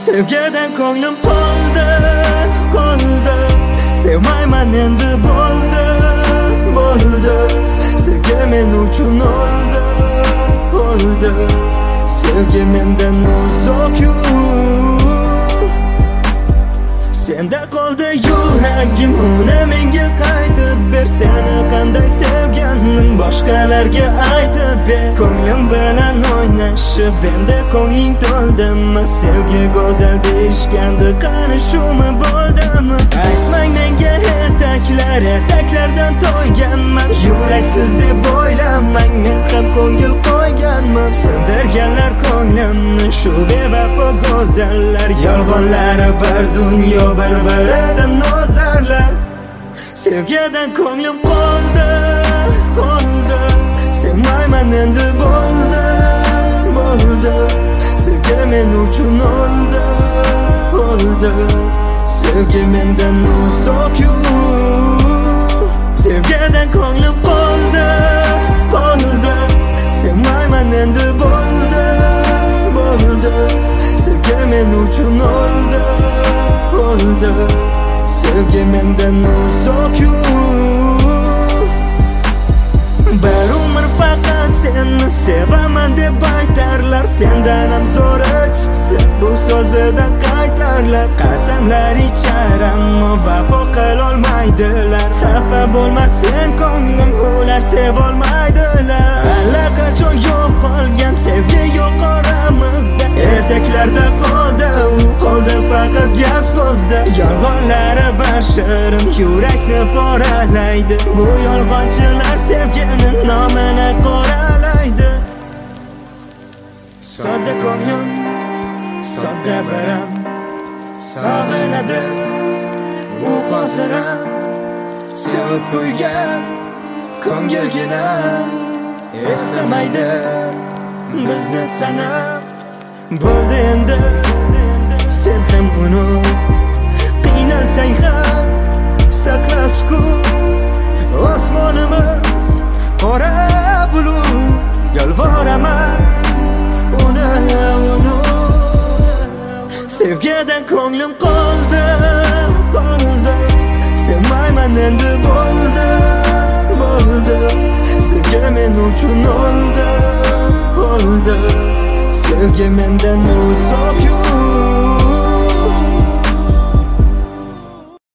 Sevgidan ko'nglim qoldi, qoldi. Sevmayman endi bo'ldi, bo'ldi. Sevgi men uchun o'ldi, o'ldi. Sevgi mendan uzoq-yur. Senda qoldi yuragim, uni menga qaytib ber. Seni qanday sevganim boshqalarga aytib ber. Ko'nglim bilan o'ynashib endi ko'ngling to'ldimi? Sevgi go'zal deyishgandi, qani shumi bo'ldimi? Aytmang menga ertaklardan to'yganman. Yuraksiz deb o'ylamang, men ham ko'ngil qo'yganman. Sindirganlar ko'nglimni shu bevafo go'zallar. Yolg'onlari bir dunyo, bir-biridan nozarlar. Sevgidan ko'nglim qoldi, qoldi. Sevmayman endi bo'ldi, bo'ldi. Sevgi men uchun o'ldi, o'ldi. Sevgi mendan uzoq-yur. Sevgidan ko'nglim qoldi, qoldi. Sevmayman endi bo'ldi, bo'ldi. Sevgi men uchun o'ldi, o'ldi. Sevgi mendan uzoq-yur. Bir umr faqat seni sevaman deb aytarlar. Sendan ham zo'ri chiqsa bu so'zidan qaytarlar. Qasamlar ichar ammo vafo qilolmaydilar. Xafa bo'lma sen ko'nglim, ular sevolmaydilar. Allaqachon yo'qolgan sevgi yo'q oramizda. Ertaklarda qoldi, u qoldi faqat gap so'zda. Yolg'onlari bar shirin yurakni poralaydi. Bu yolg'onchilar sevgini nomini qoralaydi. Sodda ko'nglim, sodda biram sog'inadi. U hozir ham sevib qo'ygan ko'ngilgina eslamaydi bizni sanab. Bo'ldi endi sen ham unut, qiynalsang ham saqla sukut. Osmonimiz qora bulut, yolvoraman uni unut. Sevgidan ko'nglim qoldi, qoldi. Sevmayman endi bo'ldi, bo'ldi. Sevgi men uchun o'ldi, o'ldi. Sevgi mendan